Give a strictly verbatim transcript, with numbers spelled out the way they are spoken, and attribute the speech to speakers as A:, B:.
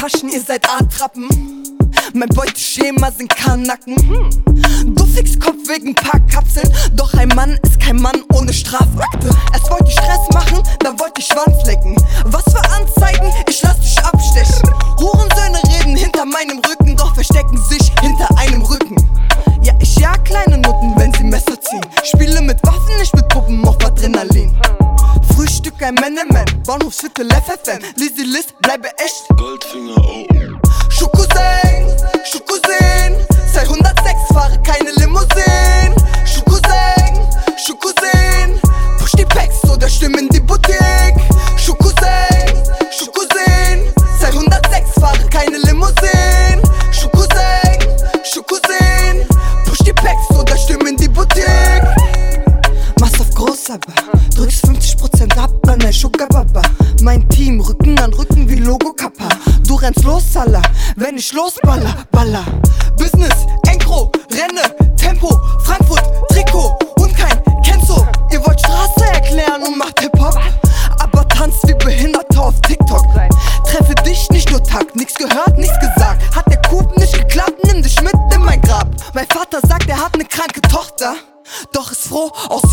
A: Taschen, ihr seid Attrappen. Mein Beuteschema sind Kanacken. Du fickst Kopf wegen paar Kapseln, doch ein Mann ist kein Mann ohne Strafakte. Erst wollte ich Stress machen, dann wollte ich Schwanz lecken. Was für Anzeigen, ich lass dich abstechen. Hurensöhne reden hinter meinem Rücken, doch verstecken sich hinter einem Rücken. Ja, ich jag kleine Nutten, wenn sie Messer ziehen. Spiele mit Waffen, nicht mit Puppen auf Adrenalin. Frühstück ein Menemen, Bahnhofsviertel F F M. Lizzy List, bleibe echt
B: Goldfinger, oh.
A: Schukuseng, Schukuseng, seit hundertsechs fahre keine Limousine. Schukuseng, Schukuseng, push die Packs oder stimm in die Boutique. Schukuseng, Schukuseng, seit hundertsechs fahre keine Limousine. Schukuseng, Schukuseng, push die Packs oder stimm in die Boutique. Mach's auf groß, aber drückst fünfzig Prozent ab, dann ein Schuckababa. Mein Team, Rücken an Rücken wie Logo Kappa. Du rennst los, Salah, wenn ich losballer, baller. Business, Enkro, Renne, Tempo, Frankfurt, Trikot und kein Kenzo. Ihr wollt Straße erklären und macht Hip-Hop, aber tanzt wie Behinderte auf TikTok. Treffe dich, nicht nur Takt, nix gehört, nichts gesagt. Hat der Coup nicht geklappt, nimm dich mit in mein Grab. Mein Vater sagt, er hat ne kranke Tochter, doch ist froh, aus